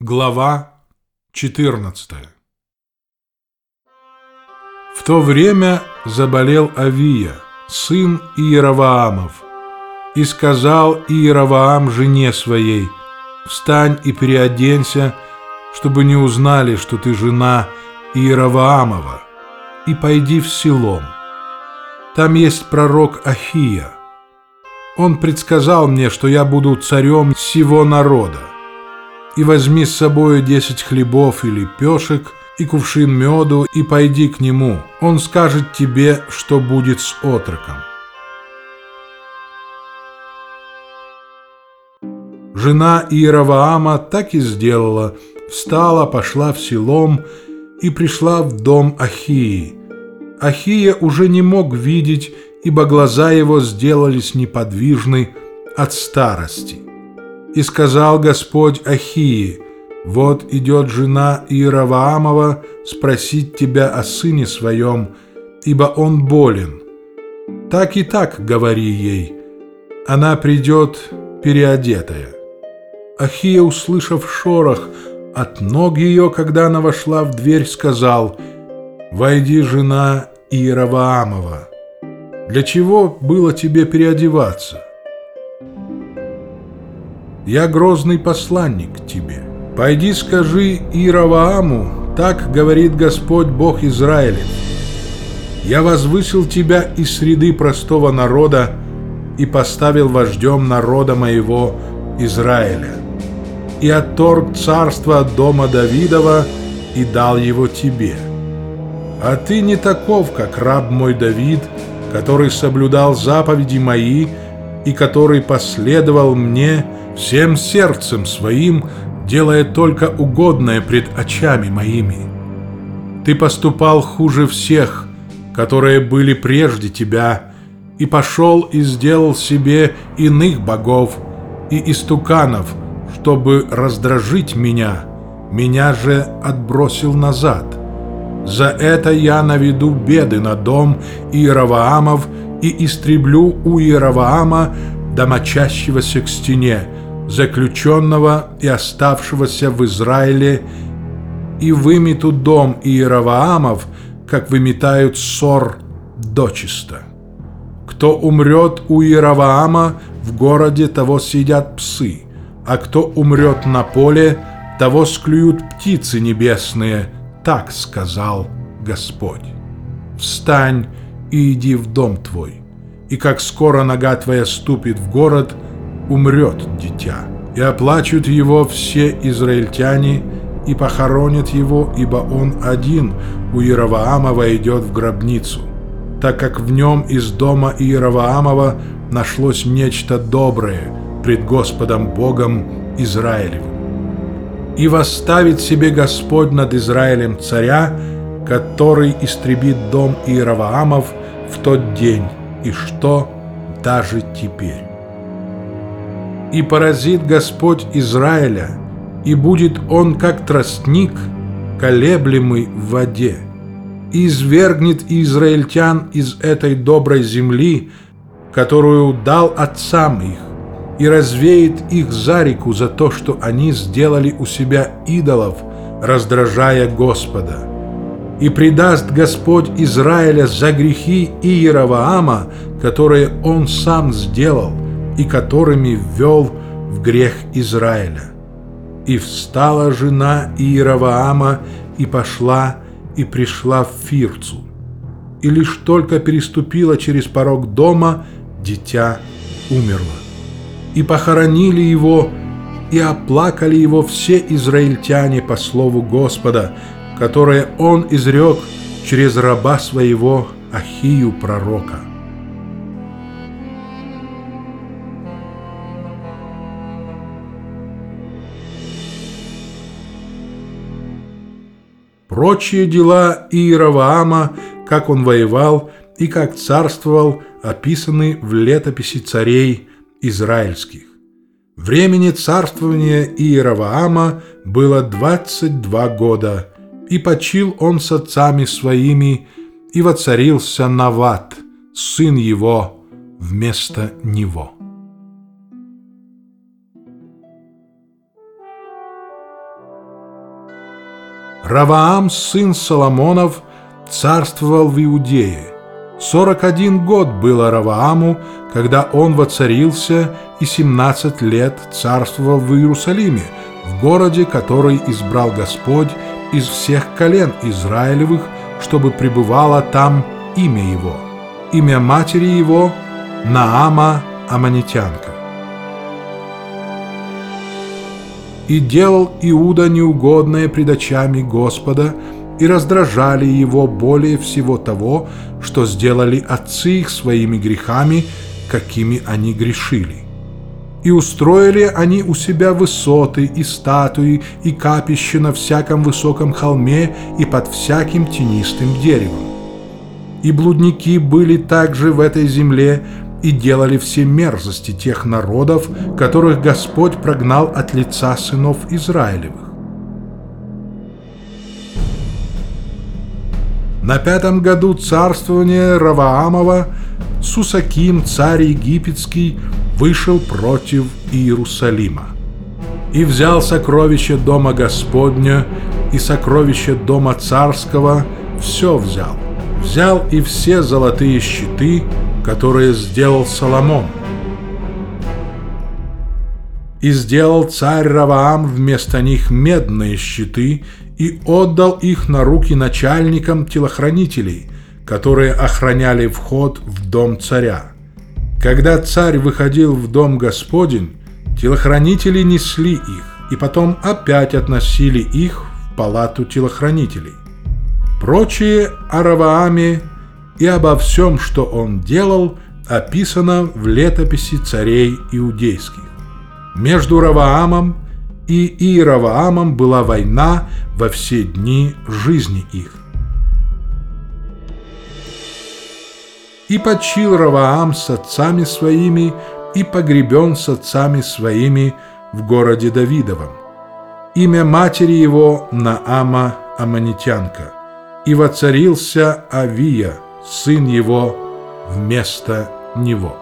Глава 14. В то время заболел Авия, сын Иеровоамов, и сказал Иеровоам жене своей: «Встань и переоденься, чтобы не узнали, что ты жена Иеровоамова, и пойди в Силом. Там есть пророк Ахия. Он предсказал мне, что я буду царем сего народа. И возьми с собою 10 хлебов и лепешек, и кувшин меду, и пойди к нему. Он скажет тебе, что будет с отроком». Жена Иеровоама так и сделала, встала, пошла в Силом и пришла в дом Ахии. Ахия уже не мог видеть, ибо глаза его сделались неподвижны от старости. И сказал Господь Ахии: «Вот идет жена Иеровоамова спросить тебя о сыне своем, ибо он болен. Так и так говори ей, она придет переодетая». Ахия, услышав шорох от ног ее, когда она вошла в дверь, сказал: «Войди, жена Иеровоамова. Для чего было тебе переодеваться? Я грозный посланник тебе. Пойди скажи Иеровоаму: так говорит Господь Бог Израилев: я возвысил тебя из среды простого народа и поставил вождем народа моего Израиля, и отторг царство от дома Давидова и дал его тебе. А ты не таков, как раб мой Давид, который соблюдал заповеди мои и который последовал мне всем сердцем своим, делая только угодное пред очами моими. Ты поступал хуже всех, которые были прежде тебя, и пошел и сделал себе иных богов и истуканов, чтобы раздражить меня, меня же отбросил назад. За это я наведу беды на дом Иеровоамов и истреблю у Иеровоама домочащегося к стене, заключенного и оставшегося в Израиле, и вымету дом Иеровоамов, как выметают ссор дочисто. Кто умрет у Иеровоама, в городе того съедят псы, а кто умрет на поле, того склюют птицы небесные, так сказал Господь. Встань и иди в дом твой, и как скоро нога твоя ступит в город, умрет дитя, и оплачут его все израильтяне, и похоронят его, ибо он один у Иеровоама войдет в гробницу, так как в нем из дома Иеровоамова нашлось нечто доброе пред Господом Богом Израилевым. И восставит себе Господь над Израилем царя, который истребит дом Иеровоамов в тот день, и что даже теперь. И поразит Господь Израиля, и будет он как тростник, колеблемый в воде, и извергнет израильтян из этой доброй земли, которую дал отцам их, и развеет их за реку за то, что они сделали у себя идолов, раздражая Господа. И предаст Господь Израиля за грехи Иеровоама, которые он сам сделал и которыми ввел в грех Израиля. И встала жена Иеровоама и пошла и пришла в Фирцу. И лишь только переступила через порог дома, дитя умерло. И похоронили его, и оплакали его все израильтяне по слову Господа, которое он изрек через раба своего Ахию пророка. Прочие дела Иеровоама, как он воевал и как царствовал, описаны в летописи царей израильских. Времени царствования Иеровоама было 22 года, и почил он с отцами своими, и воцарился Нават, сын его, вместо него. Раваам, сын Соломонов, царствовал в Иудее. 41 год было Равааму, когда он воцарился, и 17 лет царствовал в Иерусалиме, в городе, который избрал Господь из всех колен Израилевых, чтобы пребывало там имя его. Имя матери его – Наама Аммонитянка. И делал Иуда неугодное пред очами Господа, и раздражали его более всего того, что сделали отцы их своими грехами, какими они грешили. И устроили они у себя высоты и статуи и капища на всяком высоком холме и под всяким тенистым деревом. И блудники были также в этой земле и делали все мерзости тех народов, которых Господь прогнал от лица сынов Израилевых. На 5-м году царствования Раваамова Сусаким, царь египетский, вышел против Иерусалима и взял сокровища дома Господня и сокровища дома царского, все взял. Взял и все золотые щиты, которые сделал Соломон. И сделал царь Раваам вместо них медные щиты и отдал их на руки начальникам телохранителей, которые охраняли вход в дом царя. Когда царь выходил в дом Господень, телохранители несли их, и потом опять относили их в палату телохранителей. Прочее о Равааме и обо всем, что он делал, описано в летописи царей иудейских. Между Раваамом и Иераваамом была война во все дни жизни их. И почил Раваам с отцами своими, и погребен с отцами своими в городе Давидовом. Имя матери его Наама Аммонитянка. И воцарился Авия, сын его, вместо него.